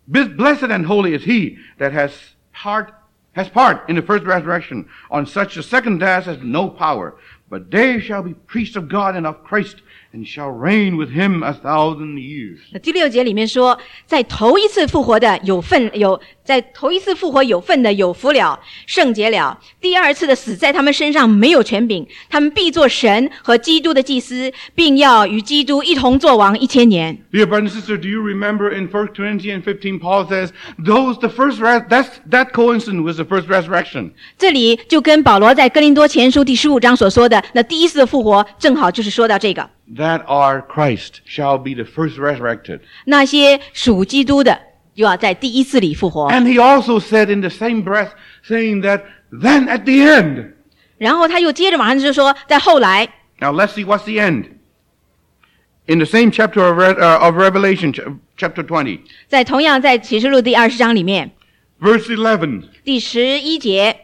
that has part in the first resurrection. On such a second death has no power, but they shall be priests of God and of Christ, and shall reign with him 1,000 years. 第6节里面说，在头一次复活的在头一次复活有份的有福了，圣洁了。第二次的死在他们身上没有权柄，他们必做神和基督的祭司，并要与基督一同作王1000年。 Dear brother and sister, do you remember in 1 Corinthians 15, Paul says, that coincidence was the first resurrection. 这里就跟保罗在哥林多前书第15章所说的那第一次的复活，正好就是说到这个。 That our Christ shall be the first resurrected. 那些属基督的，就要在第一次里复活。 And he also said in the same breath, saying that then at the end. 然后他又接着往上就说，在后来。 Now let's see what's the end. In the same chapter of Revelation, chapter 20. 在同样在启示录第20章里面。 Verse 11. 第11节。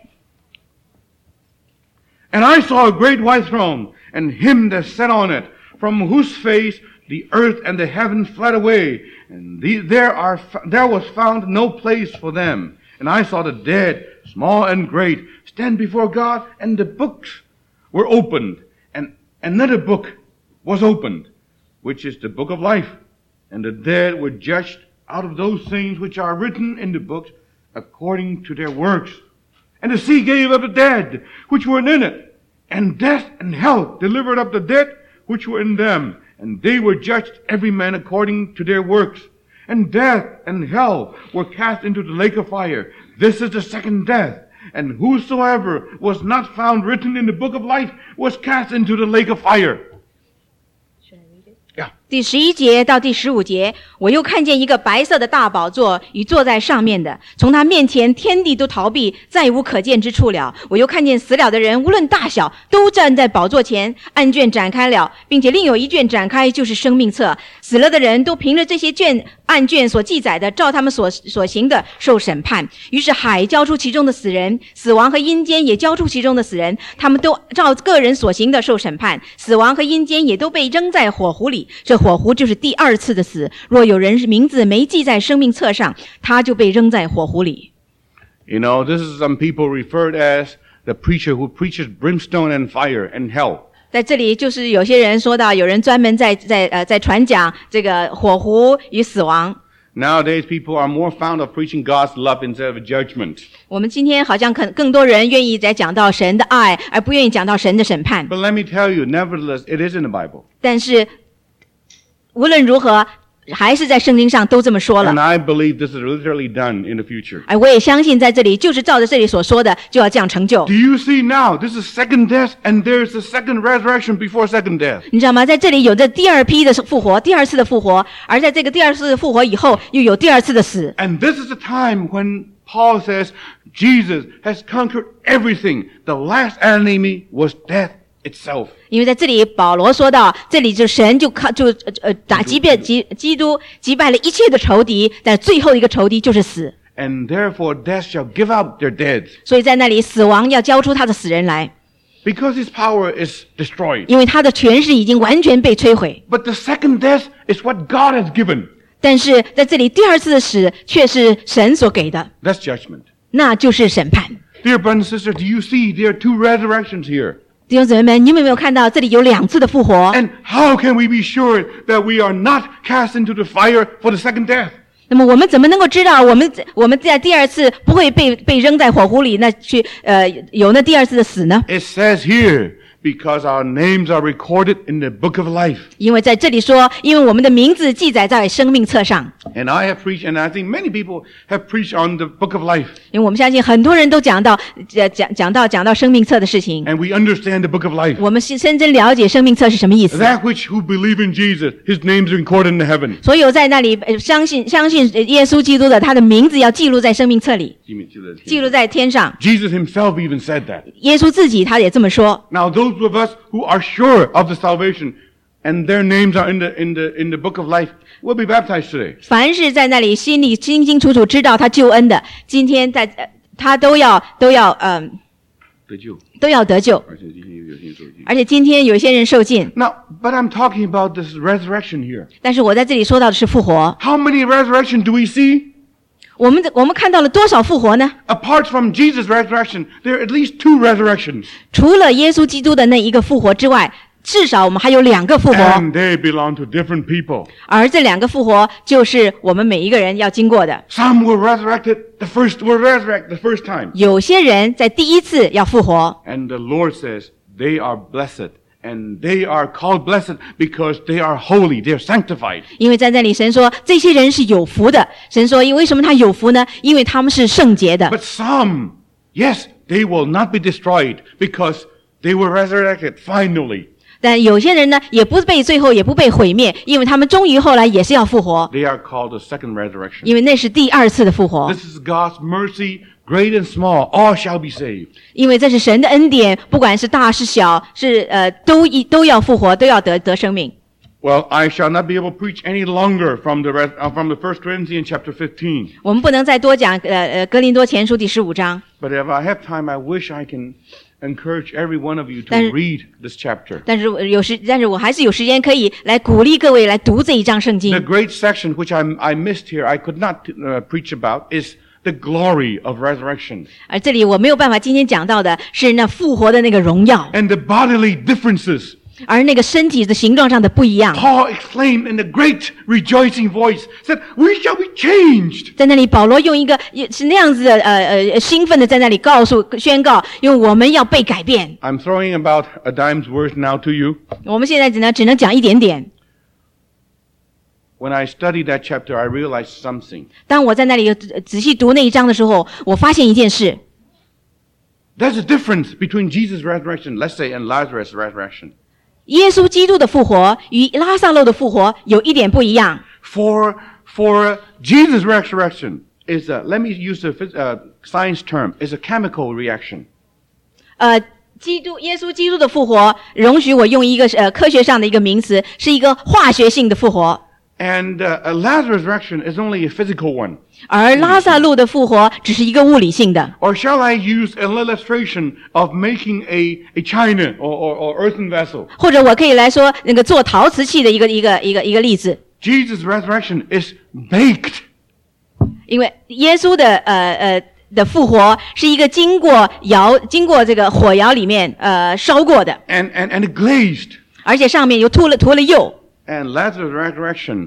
And I saw a great white throne, and him that sat on it, from whose face the earth and the heaven fled away, and there was found no place for them. And I saw the dead, small and great, stand before God, and the books were opened, and another book was opened, which is the book of life. And the dead were judged out of those things which are written in the books according to their works. And the sea gave up the dead which were in it, and death and hell delivered up the dead which were in them, and they were judged every man according to their works. And death and hell were cast into the lake of fire. This is the second death. And whosoever was not found written in the book of life was cast into the lake of fire. Yeah. 第11节到第15节，我又看见一个白色的大宝座与坐在上面的，从他面前天地都逃避，再无可见之处了。我又看见死了的人，无论大小，都站在宝座前，案卷展开了，并且另有一卷展开，就是生命册。死了的人都凭着这些案卷所记载的，照他们所行的受审判。于是海交出其中的死人，死亡和阴间也交出其中的死人，他们都照个人所行的受审判。死亡和阴间也都被扔在火湖里。这火湖就是第2次的死。若有人名字没记在生命册上，他就被扔在火湖里。 You know, this is some people referred as the preacher who preaches brimstone and fire and hell. 在这里就是有些人说到，有人专门在传讲这个火湖与死亡。 Nowadays, people are more fond of preaching God's love instead of judgment. 我们今天好像更多人愿意在讲到神的爱，而不愿意讲到神的审判。 But let me tell you, nevertheless, it is in the Bible. 但是无论如何，还是在圣经上都这么说了。 And I believe this is literally done in the future. 我也相信在这里就是照着这里所说的，就要这样成就。 Do you see now? This is second death, and there's the second resurrection before second death. 你知道吗？在这里有这第二批的复活，第二次的复活，而在这个第二次的复活以后，又有第二次的死。 And this is the time when Paul says Jesus has conquered everything. The last enemy was death itself. 因为在这里保罗说到，这里就神基督击败了一切的仇敌，但最后一个仇敌就是死。 And therefore death shall give up their dead. 所以在那里死亡要交出他的死人来， Because his power is destroyed. 因为他的权势已经完全被摧毁。 But the second death is what God has given. 但是在这里第二次的死却是神所给的， That's judgment. 那就是审判。 Dear brothers and sisters, do you see there are two resurrections here? 弟兄姊妹们，你们有没有看到这里有两次的复活？ And how can we be sure that we are not cast into the fire for the second death? 那么我们怎么能够知道我们在第二次不会被扔在火湖里，那去有那第二次的死呢？ It says here, because our names are recorded in the book of life. 因为在这里说，因为我们的名字记载在生命册上。 And I have preached, and I think many people have preached on the book of life. 因为我们相信很多人都讲到生命册的事情， And we understand the book of life. 我们深真了解生命册是什么意思。 That which who believe in Jesus, his name is recorded in the heaven. 所有在那里相信耶稣基督的，他的名字要记录在生命册里，记录在天上。 Jesus himself even said that. 耶稣自己他也这么说。 Now those of us who are sure of the salvation and their names are in the book of life will be baptized today. 凡是在那里心里清清楚楚知道他救恩的，今天他都要得救。而且今天有些人受尽。 Now, but I'm talking about this resurrection here. 但是我在这里说到的是复活。 How many resurrections do we see? 我们看到了多少复活呢？ Apart from Jesus' resurrection, there are at least two resurrections. 除了耶稣基督的那一个复活之外，至少我们还有两个复活。 And they belong to different people. 而这两个复活就是我们每一个人要经过的。 Some were resurrected were resurrected the first time. 有些人在第一次要复活。 And the Lord says they are blessed. And they are called blessed because they are holy, they are sanctified. 因为在那里神说这些人是有福的。神说为什么他有福呢？因为他们是圣洁的。 But some, yes, they will not be destroyed because they were resurrected finally. 但有些人呢，最后也不被毁灭，因为他们终于后来也是要复活。 They are called the second resurrection. 因为那是第二次的复活。 This is God's mercy, great and small, all shall be saved. 因为这是神的恩典，不管是大是小，都要复活，都要得生命。 Well, I shall not be able to preach any longer from the 1 Corinthians chapter 15. 我们不能再多讲哥林多前书第15章。 But if I have time, I wish I can encourage every one of you to read this chapter. 但是我还是有时间可以来鼓励各位来读这一章圣经。 The great section which I missed here, I could not preach about, is the glory of resurrection. 而这里我没有办法今天讲到的是那复活的那个荣耀， And the bodily differences. 而那个身体的形状上的不一样。 Paul exclaimed in a great rejoicing voice, said, "We shall be changed." 在那里，保罗用一个是那样子的兴奋的在那里宣告，因为我们要被改变。 I'm throwing about a dime's worth now to you. 我们现在只能讲一点点。 When I studied that chapter, I realized something. 当我在那里仔细读那一章的时候，我发现一件事。 There's a difference between Jesus' resurrection, let's say, and Lazarus' resurrection. 耶稣基督的复活与拉撒路的复活有一点不一样。 For Jesus' resurrection is let me use a science term, is a chemical reaction. 耶稣基督的复活，容许我用一个科学上的一个名词，是一个化学性的复活。 And Lazarus' resurrection is only a physical one. 而拉撒路的复活只是一个物理性的。 Or shall I use an illustration of making a china or earthen vessel? 或者我可以来说那个做陶瓷器的一个例子。 Jesus' resurrection is baked. 因为耶稣的的复活是一个经过这个火窑里面烧过的， and glazed. 而且上面又涂了釉。 And Lazarus' resurrection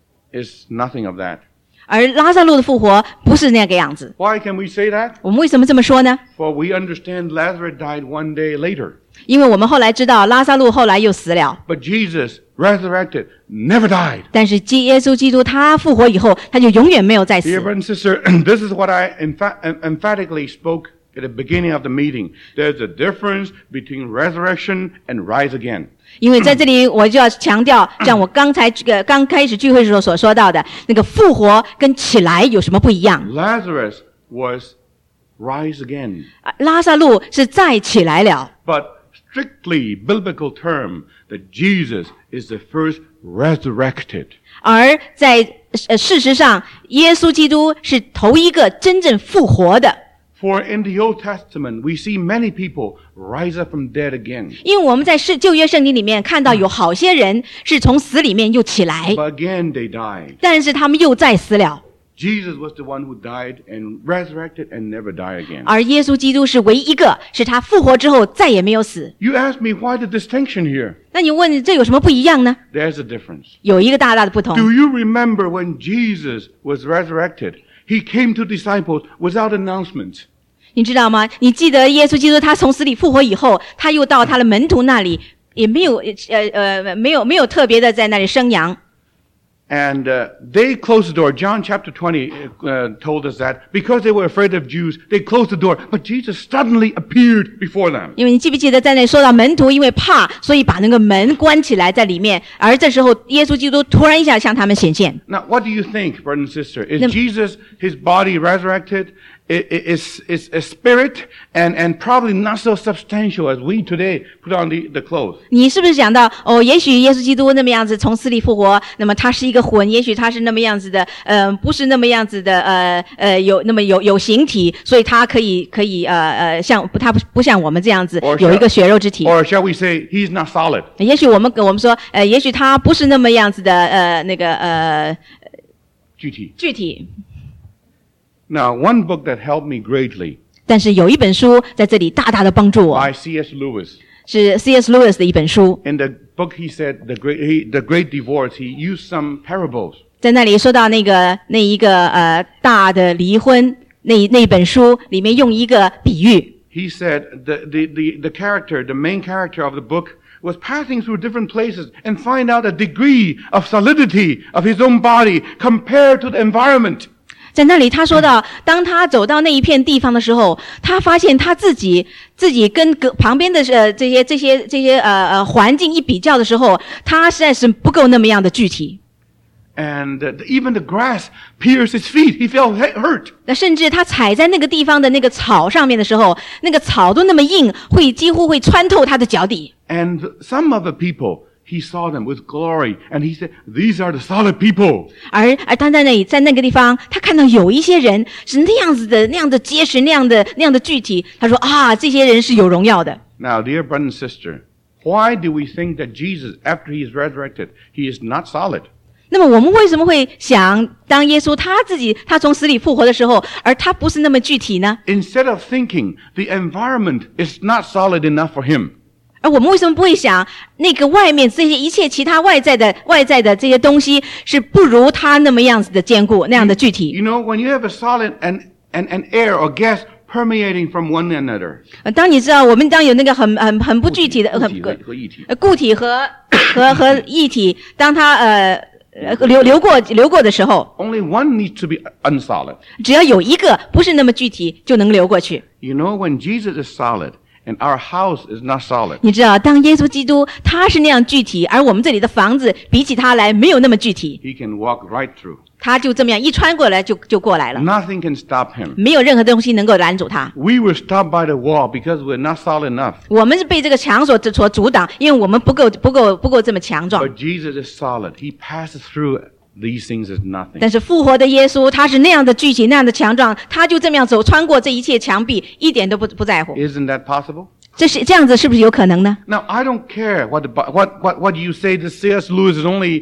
is nothing of that. 而拉撒路的复活不是那个样子。 Why can we say that? 我们为什么这么说呢？ For we understand Lazarus died one day later. 因为我们后来知道拉撒路后来又死了， But Jesus, resurrected, never died. 但是耶稣基督他复活以后，他就永远没有再 Dear 死。 brother and sister, this is what I emphatically spoke at the beginning of the meeting. There's a difference between resurrection and rise again. 因为在这里我就要强调，像我刚才刚开始聚会的时候所说到的那个复活跟起来有什么不一样？ Lazarus was rise again. 拉撒路是再起来了， But strictly biblical term that Jesus is the first resurrected. 而在事实上，耶稣基督是头一个真正复活的。 For in the Old Testament, we see many people rise up from dead again. 因为我们在旧约圣经里面看到有好些人是从死里面又起来， But again they died. 但是他们又再死了。 Jesus was the one who died and resurrected and never died again. 而耶稣基督是唯一一个，是他复活之后再也没有死。 You ask me why the distinction here? 那你问这有什么不一样呢？ There's a difference. 有一个大大的不同。 Do you remember when Jesus was resurrected? He came to disciples without announcement. 你知道吗？你记得耶稣基督他从死里复活以后，他又到他的门徒那里，也没有特别的在那里声扬。 And they closed the door. John chapter 20 told us that because they were afraid of Jews, they closed the door. But Jesus suddenly appeared before them. 因为你记不记得在那里说到门徒因为怕，所以把那个门关起来在里面，而这时候耶稣基督突然一下向他们显现。 Now, what do you think, brother and sister? Is Jesus, his body resurrected? Is a spirit and probably not so substantial as we today put on the clothes. 你是不是想到也许耶稣基督那么样子从死里复活，那么他是一个魂，也许他是那么样子的，不是那么样子的，有形体，所以他可以像他不像我们这样子有一个血肉之体。 Or shall we say he's not solid? 也许我们说，也许他不是那么样子的，具体。 Now, one book that helped me greatly 但是有一本书在这里大大的帮助我， by C.S. Lewis. 是 C.S. Lewis 的一本书。 In the book, he said the great divorce. He used some parables. 在那里说到那一个大的离婚那本书里面用一个比喻。 He said the main character of the book was passing through different places and find out a degree of solidity of his own body compared to the environment. 在那里他说到，当他走到那一片地方的时候，他发现他自己跟旁边的这些环境一比较的时候，他实在是不够那么样的具体。 And even the grass pierced his feet. He felt hurt. 那甚至他踩在那个地方的那个草上面的时候，那个草都那么硬，几乎会穿透他的脚底。 And some of the people, he saw them with glory, and he said, "These are the solid people." 而他在那个地方，他看到有一些人是那样子的，那样的结实，那样的具体。他说啊，这些人是有荣耀的。 Now, dear brother and sister, why do we think that Jesus, after he is resurrected, he is not solid? 那么我们为什么会想，当耶稣他从死里复活的时候，而他不是那么具体呢？ Instead of thinking the environment is not solid enough for him. 而我们为什么不会想，那个外面这些一切其他外在的这些东西是不如他那么样子的坚固，那样的具体？ You know, when you have a solid and air or gas permeating from one another. 当你知道我们当有那个很不具体的固体和液体，当它流过的时候， Only one needs to be unsolid. 只要有一个不是那么具体，就能流过去。 You know, when Jesus is solid and our house is not solid. 你知道，当耶稣基督他是那样具体，而我们这里的房子比起他来没有那么具体， He can walk right through. 他就这么样一穿过来就过来了， Nothing can stop him. 没有任何东西能够拦阻他。 We were stopped by the wall because we're not solid enough. 我们是被这个墙所阻挡，因为我们不够这么强壮。 But Jesus is solid. He passes through these things as nothing. 但是复活的耶稣，他是那样的具体，那样的强壮，他就这么样穿过这一切墙壁，一点都不在乎。 Isn't that possible? 这样子是不是有可能呢？ Now, I don't care what you say that C.S. Lewis is only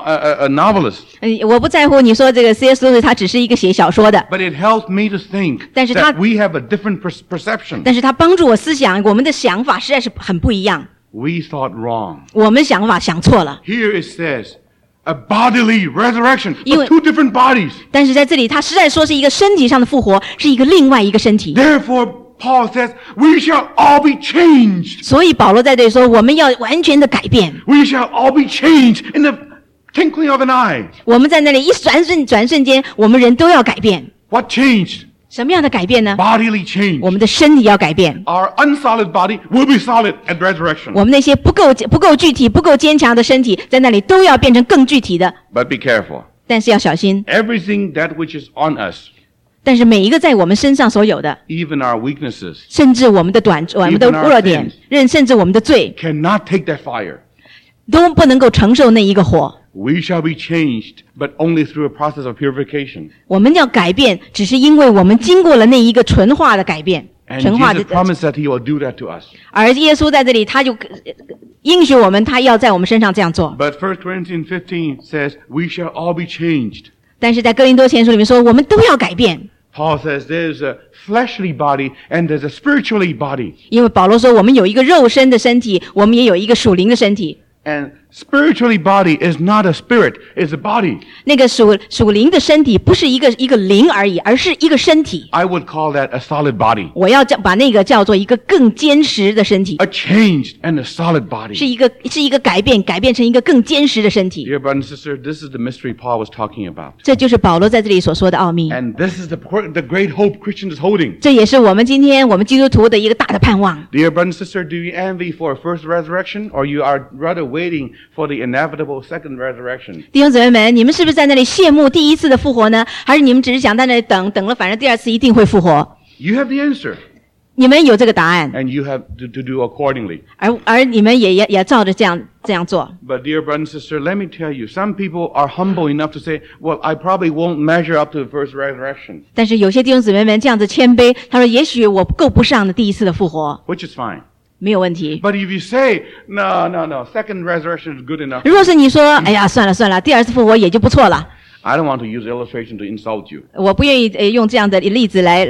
a novelist, 我不在乎你说这个 C.S. Lewis 他只是一个写小说的， but it helps me to think 但是他- that we have a different perception. 但是他帮助我思想，我们的想法实在是很不一样， We thought wrong. 我们想法想错了。 Here it says a bodily resurrection, 因为- but two different bodies. 但是在这里，他实在说是一个身体上的复活，是一个另外一个身体。 Therefore, Paul says, we shall all be changed. 所以保罗在这里说，我们要完全的改变。 We shall all be changed in the twinkling of an eye. 我们在那里一转瞬间，我们人都要改变。 What changed? 什么样的改变呢？ Bodily change. 我们的身体要改变。 Our unsolid body will be solid at resurrection. 我们那些不够具体、不够坚强的身体，在那里都要变成更具体的。 But be careful. 但是要小心， Everything that which is on us, 但是每一个在我们身上所有的， even our weaknesses, 甚至我们的我们的 Even our 弱点，甚至我们的罪， cannot take that fire. 都不能够承受那一个火。 We shall be changed, but only through a process of purification. 我们要改变，只是因为我们经过了那一个纯化的改变， And 纯化的 Jesus。promised that He will do that to us. 而耶稣在这里，他就应许我们，他要在我们身上这样做。 But 1 Corinthians 15 says, we shall all be changed. 但是在哥林多前书里面说，我们都要改变， Paul says there's a fleshly body and there's a spiritually body. 因为保罗说，我们有一个肉身的身体，我们也有一个属灵的身体。 And spiritually body is not a spirit, it's a body. 那个属灵的身体不是一个灵而已，而是一个身体。 I would call that a solid body. 我要把那个叫做一个更坚实的身体， A changed and a solid body. 是一个改变成一个更坚实的身体。 Dear brother and sister, this is the mystery Paul was talking about. 这就是保罗在这里所说的奥秘， And this is the great hope Christians is holding. 这也是我们今天我们基督徒的一个大的盼望。 Dear brother and sister, do you envy for a first resurrection, or you are rather waiting for the inevitable second resurrection? 弟兄姊妹们，你们是不是在那里羡慕第一次的复活呢？还是你们只是想在那里等了，反正第二次一定会复活？ You have the answer, 你们有这个答案， and you have to do accordingly. 而你们也照着这样做。 But dear brother and sister, let me tell you, some people are humble enough to say, well, I probably won't measure up to the first resurrection, 但是有些弟兄姊妹们这样子谦卑，他说：“也许我够不上的第一次的复活， which is fine. 没有问题。 But if you say, no, second resurrection is good enough, 如果是你说，哎呀，算了，第二次复活也就不错了， I don't want to use illustration to insult you. 我不愿意用这样的例子来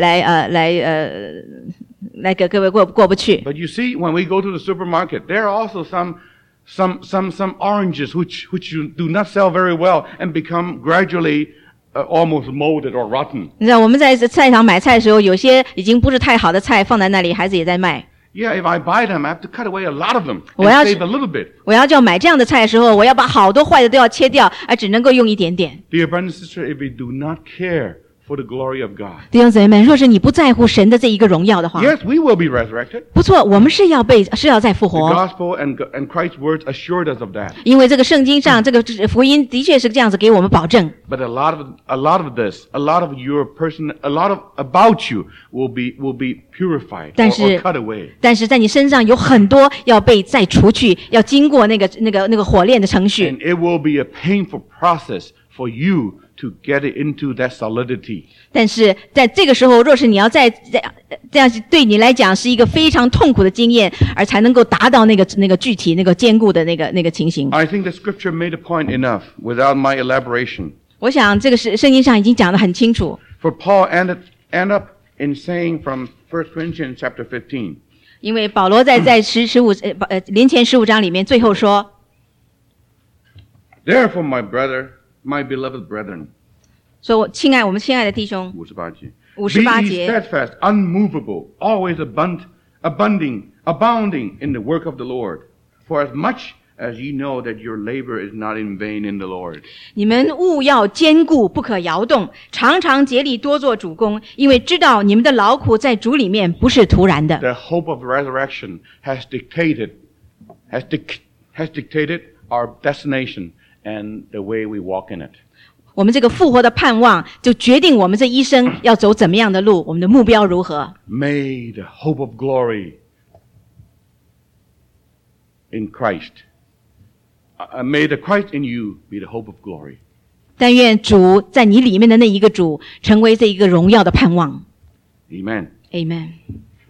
给各位过不去。 But you see, when we go to the supermarket, there are also some oranges which you do not sell very well and become gradually almost molded or rotten. 你知道我们在菜场买菜的时候，有些已经不是太好的菜放在那里，孩子也在卖。 Yeah, if I buy them, I have to cut away a lot of them and Well, save a little bit. 我要买这样的菜的时候，我要把好多坏的都要切掉，而只能够用一点点。 Dear brother and sister, if we do not care for the glory of God, 弟兄姊妹们，若是你不在乎神的这一个荣耀的话， yes, we will be resurrected. 不错，我们是要再复 The 活。 gospel and Christ's words assured us of that. 因为这个圣经上这个福音的确是这样子给我们保证， But a lot of this, a lot of your person, a lot of about you will be purified 但 or 是 cut away. 但是在你身上有很多要被再除去，要经过那个火炼的程序， And it will be a painful process for you to get it into that solidity. 但是在这个时候，若是你要这样，对你来讲是一个非常痛苦的经验，而才能够达到那个具体那个坚固的那个情形。 I think the scripture made a point enough without my elaboration. 我想这个圣经上已经讲得很清楚。 For Paul end up in saying from 1 Corinthians chapter 15, 因为保罗在连前15章里面最后说， Therefore, my beloved brethren, 说我们亲爱的弟兄， 58节, 58 be 节 ye steadfast, unmovable, always abounding in the work of the Lord. For as much as ye know that your labor is not in vain in the Lord. 你们务要坚固，不可摇动，常常竭力多做主工，因为知道你们的劳苦在主里面不是徒然的。 The hope of resurrection has dictated our destination and the way we walk in it. 我们这个复活的盼望，就决定我们这一生要走怎么样的路，我们的目标如何。 May the hope of glory in Christ, may the Christ in you be the hope of glory. 但愿主在你里面的那一个主，成为这一个荣耀的盼望。 Amen. Amen。